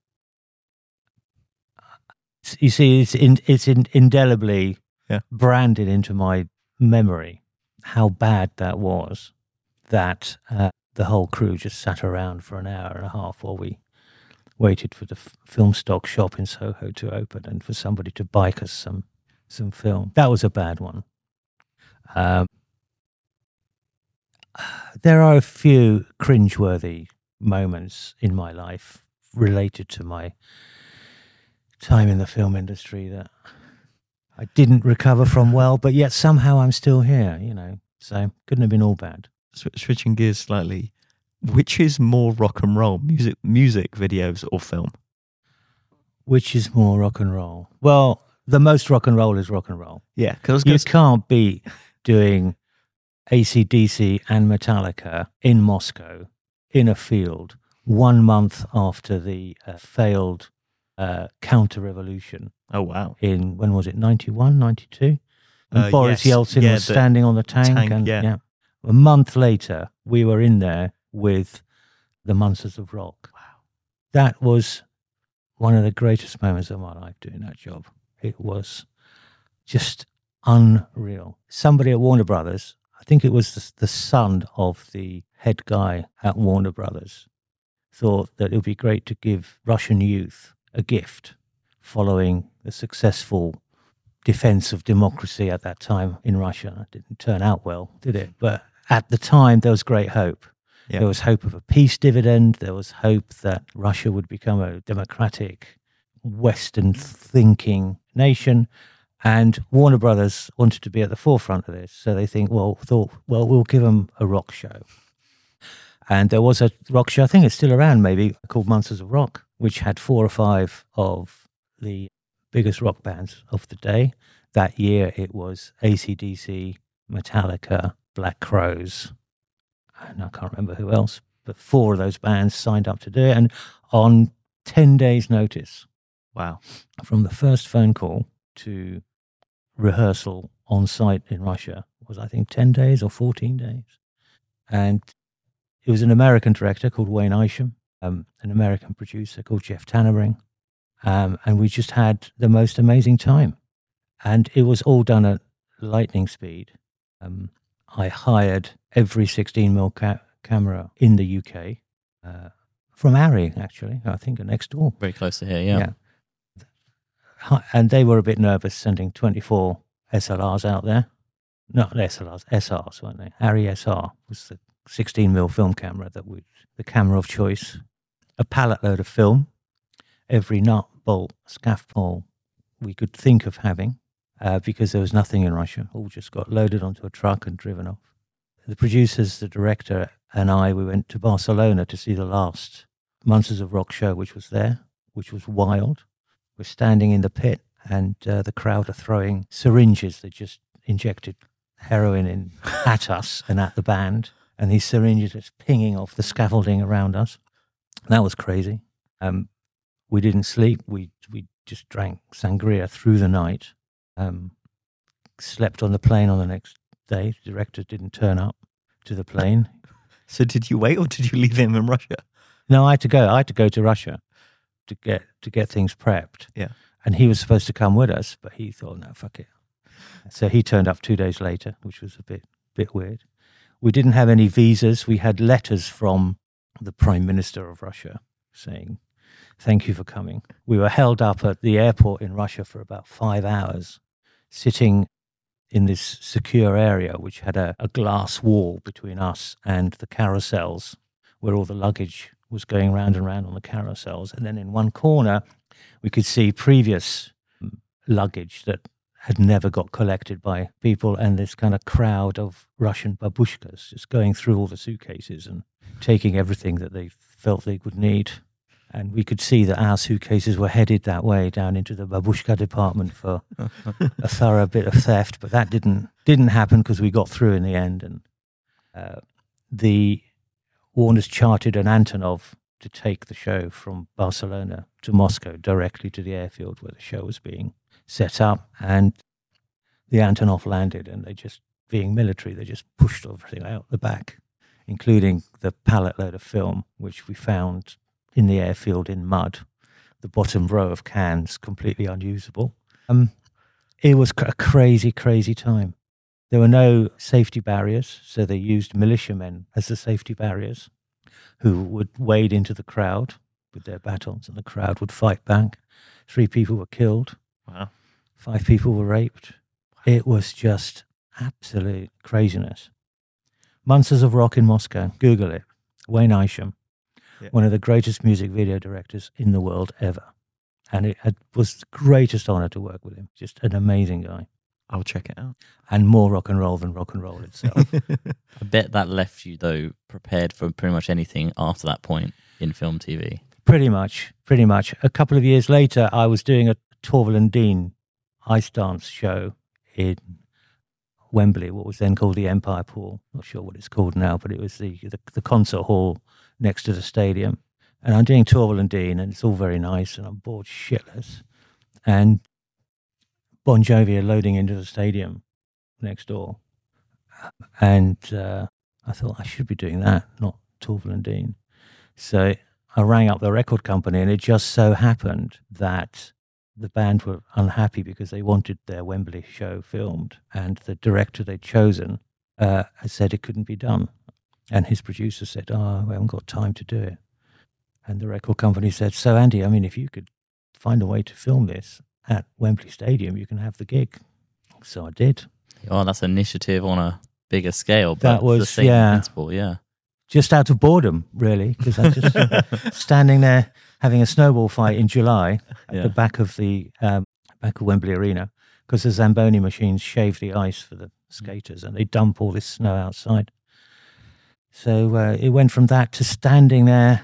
you see, it's indelibly branded into my memory how bad that was, that the whole crew just sat around for an hour and a half while we waited for the film stock shop in Soho to open and for somebody to bike us some film. That was a bad one. There are a few cringeworthy moments in my life related to my time in the film industry that I didn't recover from well, but yet somehow I'm still here, so couldn't have been all bad. Switching gears slightly, which is more rock and roll, music videos or film? Which is more rock and roll? Well, the most rock and roll is rock and roll. Yeah, because You can't be doing AC/DC and Metallica in Moscow in a field 1 month after the failed counter-revolution oh wow, in, when was it, 91, 92? And Boris yes. Yeltsin Yeah, was the standing on the tank. And yeah. a month later, we were in there with the Monsters of Rock. Wow. That was one of the greatest moments of my life doing that job. It was just unreal. Somebody at Warner Brothers, I think it was the son of the head guy at Warner Brothers, thought that it would be great to give Russian youth a gift following the successful defense of democracy at that time in Russia. It didn't turn out well, did it? But at the time, there was great hope. Yeah. There was hope of a peace dividend. There was hope that Russia would become a democratic, Western-thinking nation. And Warner Brothers wanted to be at the forefront of this. So they thought, we'll give them a rock show. And there was a rock show, I think it's still around maybe, called Monsters of Rock, which had 4 or 5 of the biggest rock bands of the day. That year it was AC/DC, Metallica, Black Crowes, and I can't remember who else, but 4 of those bands signed up to do it. And on 10 days' notice, Wow. from the first phone call to rehearsal on site in Russia was, I think, 10 days or 14 days. And it was an American director called Wayne Isham, an American producer called Jeff Tannenring. And we just had the most amazing time. And it was all done at lightning speed. I hired every 16mm camera in the UK from Arri, actually, I think, next door. Very close to here, yeah. And they were a bit nervous sending 24 SLRs out there. Not SLRs, SRs, weren't they? Arri SR was the 16mm film camera the camera of choice. A pallet load of film, every nut, bolt, scaff pole we could think of having, because there was nothing in Russia. All just got loaded onto a truck and driven off. The producers, the director, and we went to Barcelona to see the last Monsters of Rock show, which was there, which was wild. We're standing in the pit, and the crowd are throwing syringes. They just injected heroin at us and at the band, and these syringes are pinging off the scaffolding around us. That was crazy. We didn't sleep. We just drank sangria through the night. Slept on the plane on the next day. The director didn't turn up to the plane. So did you wait, or did you leave him in Russia? No, I had to go. I had to go to Russia to get things prepped. Yeah. And he was supposed to come with us, but he thought, no, fuck it. So he turned up 2 days later, which was a bit weird. We didn't have any visas. We had letters from the Prime Minister of Russia saying, thank you for coming. We were held up at the airport in Russia for about 5 hours, sitting in this secure area, which had a glass wall between us and the carousels, where all the luggage was going round and round on the carousels. And then in one corner, we could see previous luggage that had never got collected by people, and this kind of crowd of Russian babushkas just going through all the suitcases and taking everything that they felt they would need. And we could see that our suitcases were headed that way, down into the babushka department for a thorough bit of theft. But that didn't happen because we got through in the end. And the Warners chartered an Antonov to take the show from Barcelona to Moscow directly to the airfield where the show was being set up. And the Antonov landed, and they just, being military, they just pushed everything out the back, including the pallet load of film, which we found in the airfield in mud, the bottom row of cans completely unusable. It was a crazy, crazy time. There were no safety barriers, so they used militiamen as the safety barriers, who would wade into the crowd with their batons, and the crowd would fight back. 3 people were killed. Wow. 5 people were raped. It was just absolute craziness. Monsters of Rock in Moscow. Google it. Wayne Isham. Yeah. One of the greatest music video directors in the world ever. And it was the greatest honor to work with him. Just an amazing guy. I'll check it out. And more rock and roll than rock and roll itself. I bet that left you, though, prepared for pretty much anything after that point in film TV. Pretty much. A couple of years later, I was doing a Torvill and Dean ice dance show in Wembley, what was then called the Empire Pool. Not sure what it's called now, but it was the concert hall next to the stadium. And I'm doing Torvill and Dean, and it's all very nice, and I'm bored shitless. And Bon Jovi are loading into the stadium next door. And I thought I should be doing that, not Torvill and Dean. So I rang up the record company, and it just so happened that the band were unhappy because they wanted their Wembley show filmed, and the director they'd chosen said it couldn't be done. And his producer said, "Oh, we haven't got time to do it." And the record company said, "So Andy, I mean, if you could find a way to film this at Wembley Stadium, you can have the gig." So I did. Oh, that's initiative on a bigger scale. But That was, the same principle, yeah. Just out of boredom, really, because I just standing there having a snowball fight in July at the back of the back of Wembley Arena, because the Zamboni machines shave the ice for the skaters, and they dump all this snow outside. So it went from that to standing there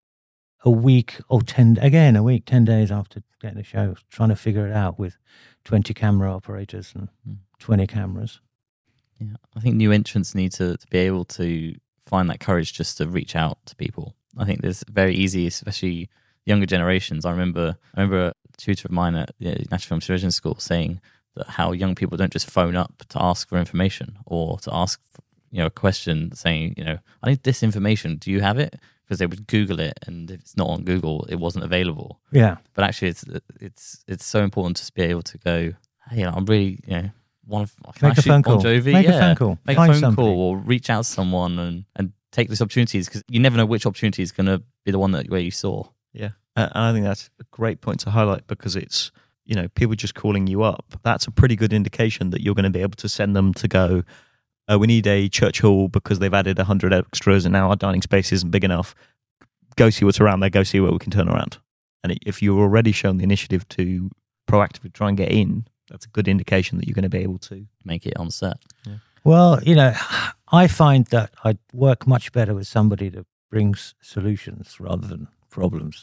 a week, 10 days after getting the show, trying to figure it out with 20 camera operators and 20 cameras. Yeah, I think new entrants need to be able to find that courage just to reach out to people. I think it's very easy, especially younger generations. I remember a tutor of mine at the National Film Television School saying that how young people don't just phone up to ask for information or to ask a question saying, I need this information. Do you have it? Because they would Google it, and if it's not on Google, it wasn't available. Yeah. But actually, it's so important to just be able to go, hey, I'm really, make a phone call. Bon Jovi? Make a phone call. Make Find a phone somebody. call or reach out to someone and take these opportunities, because you never know which opportunity is going to be the one where you saw. Yeah. And I think that's a great point to highlight, because it's, people just calling you up. That's a pretty good indication that you're going to be able to send them to go, we need a church hall because they've added 100 extras and now our dining space isn't big enough. Go see what's around there. Go see what we can turn around. And if you've already shown the initiative to proactively try and get in, that's a good indication that you're going to be able to make it on set. Yeah. Well, I find that I work much better with somebody that brings solutions rather than problems.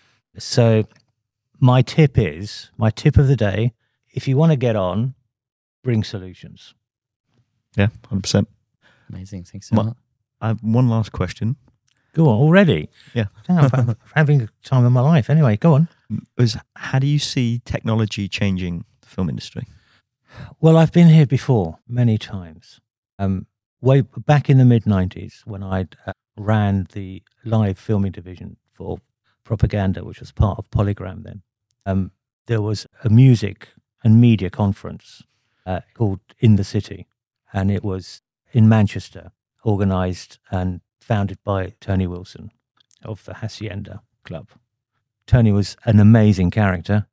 So my tip of the day, if you want to get on, bring solutions. Yeah, 100%. Amazing. Thanks so much. I have one last question. Go on, already? Yeah. I'm having a time of my life. Anyway, go on. How do you see technology changing the film industry? Well, I've been here before many times. Way back in the mid-90s, when I ran the live filming division for Propaganda, which was part of Polygram then, there was a music and media conference called In the City, and it was in Manchester, organised and founded by Tony Wilson of the Hacienda Club. Tony was an amazing character.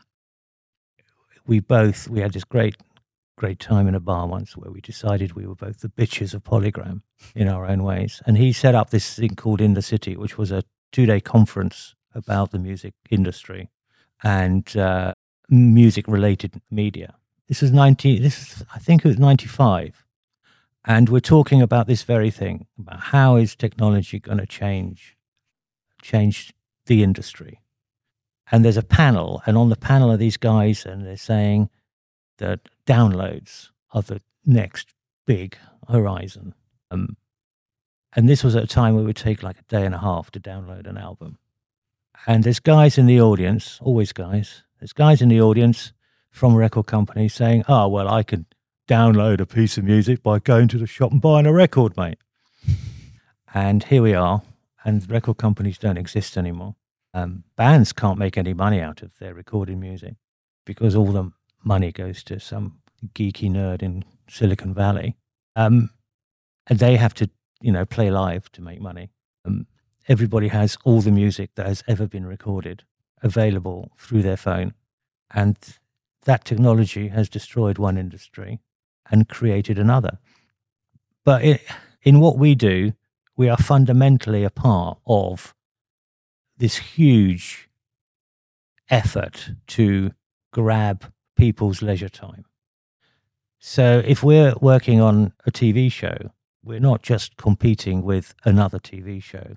We had this great time in a bar once where we decided we were both the bitches of Polygram in our own ways. And he set up this thing called In the City, which was a 2-day conference about the music industry and music-related media. I think it was 95. And we're talking about this very thing, about how is technology going to change the industry. And there's a panel, and on the panel are these guys, and they're saying that downloads are the next big horizon. And this was at a time where it would take like a day and a half to download an album. And there's guys in the audience, always guys, there's guys in the audience from record companies saying, "Oh, well, I can download a piece of music by going to the shop and buying a record, mate." And here we are, and record companies don't exist anymore. Bands can't make any money out of their recording music because all the money goes to some geeky nerd in Silicon Valley. And they have to, play live to make money. Everybody has all the music that has ever been recorded available through their phone. And that technology has destroyed one industry and created another. But in what we do, we are fundamentally a part of this huge effort to grab people's leisure time. So if we're working on a TV show, we're not just competing with another TV show.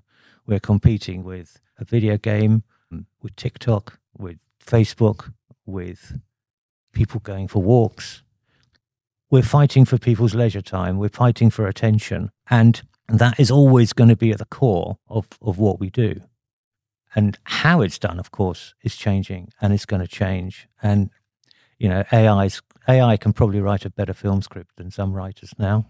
We're competing with a video game, with TikTok, with Facebook, with people going for walks. We're fighting for people's leisure time. We're fighting for attention. And that is always going to be at the core of what we do. And how it's done, of course, is changing, and it's going to change. And, you know, AI can probably write a better film script than some writers now.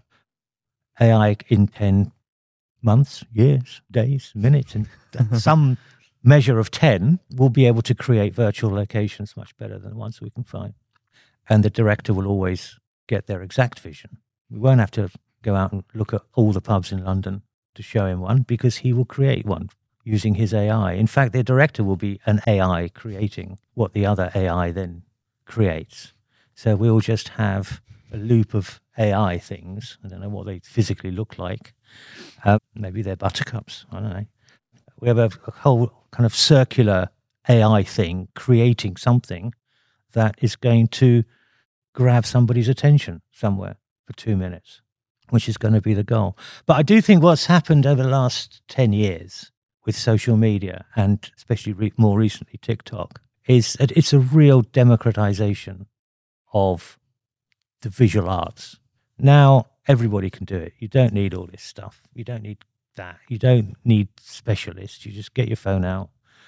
AI in 10 months, years, days, minutes, and some measure of 10 will be able to create virtual locations much better than the ones we can find. And the director will always get their exact vision. We won't have to go out and look at all the pubs in London to show him one, because he will create one using his AI. In fact, the director will be an AI creating what the other AI then creates. So we'll just have a loop of AI things. I don't know what they physically look like. Maybe they're buttercups. I don't know. We have a whole kind of circular AI thing creating something that is going to grab somebody's attention somewhere for 2 minutes, which is going to be the goal. But I do think what's happened over the last 10 years with social media, and especially more recently TikTok, is that it's a real democratization of the visual arts. Now everybody can do it. You don't need all this stuff. You don't need that. You don't need specialists. You just get your phone out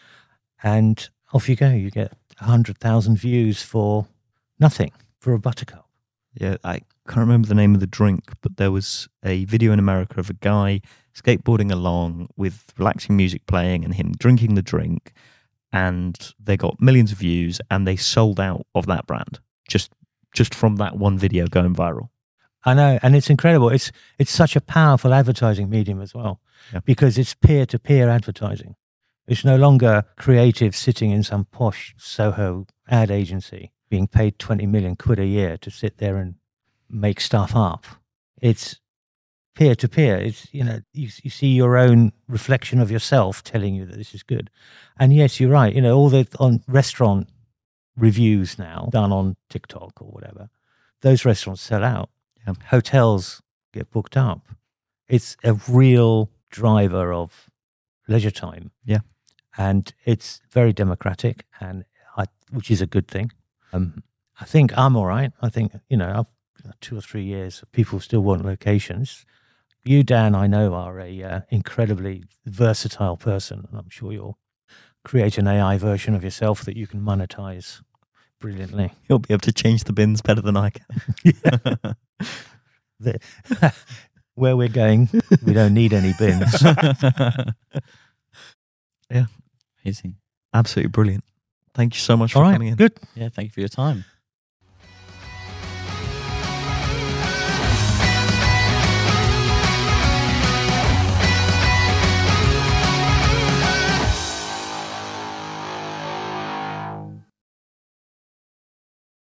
and off you go. You get 100,000 views for nothing, for a buttercup. Yeah, I can't remember the name of the drink, but there was a video in America of a guy skateboarding along with relaxing music playing and him drinking the drink, and they got millions of views, and they sold out of that brand just from that one video going viral. I know, and it's incredible. It's such a powerful advertising medium as well, because it's peer-to-peer advertising. It's no longer creative sitting in some posh Soho ad agency being paid 20 million quid a year to sit there and make stuff up. It's peer-to-peer. It's, you know, you see your own reflection of yourself telling you that this is good. And yes, you're right. You know, all the on restaurant reviews now done on TikTok or whatever, those restaurants sell out. Yeah. Hotels get booked up. It's a real driver of leisure time. Yeah. And it's very democratic, and which is a good thing. I think I'm all right. I think, you know, I've 2 or 3 years, people still want locations. You, Dan, I know, are a incredibly versatile person, and I'm sure you'll create an AI version of yourself that you can monetize brilliantly. You'll be able to change the bins better than I can. Where we're going, we don't need any bins. Yeah. Amazing. Absolutely brilliant. Thank you so much for coming in. Good. Yeah, thank you for your time.